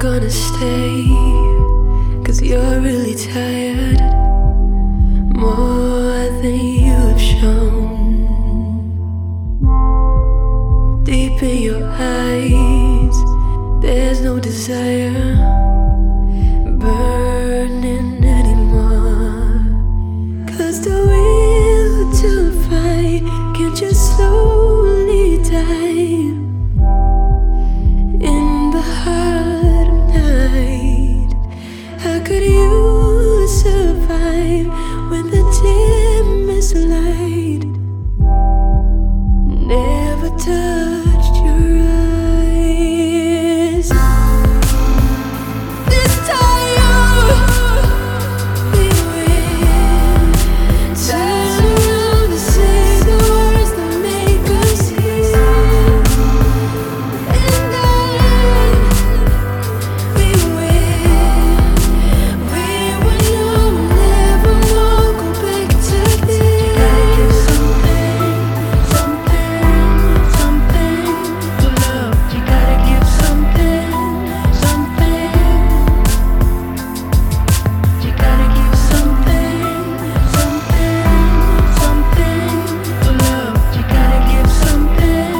gonna stay, 'cause you're really tired, more than you have shown. Deep in your eyes, there's no desire burning anymore. 'Cause the will to fight can just slowly die in the heart of night. How could you survive when the dimmest light never touched your eyes? This time we win. Turn around and say the words that make us heal. And then we win. We will know we'll never more go back to this. You gotta give something for love. You gotta give something. You gotta give something for love. You gotta give something.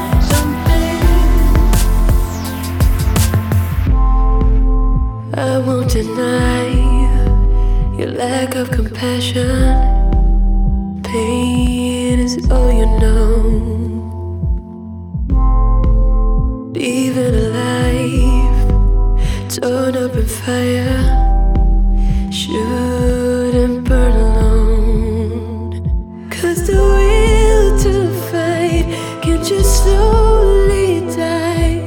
I won't deny your lack of compassion. Pain is all you know. Even alive, torn up in fire, shouldn't burn alone. 'Cause the will to fight can just slowly die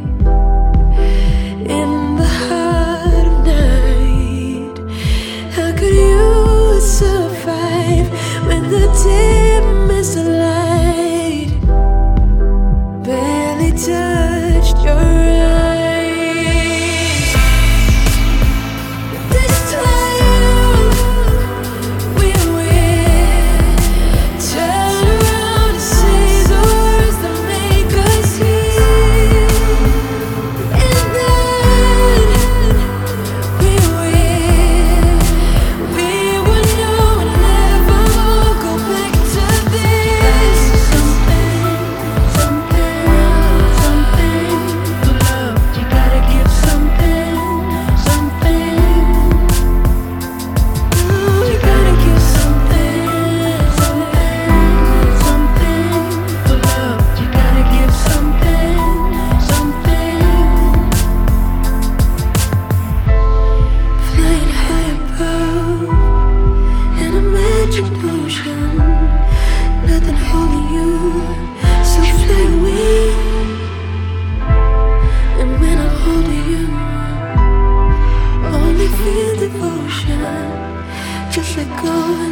in the heart of night. How could you survive when the dimmest light barely touched your eyes? This time we win. Turn around and say the words that make us heal. And then we win. We will know we'll never more go back to this. Something for love. You gotta give something. You gotta give something for love. You gotta give something. Flying high above an imagined ocean, nothing holding you, so fly away. And when I'm holding you, only feel devotion. Just let go.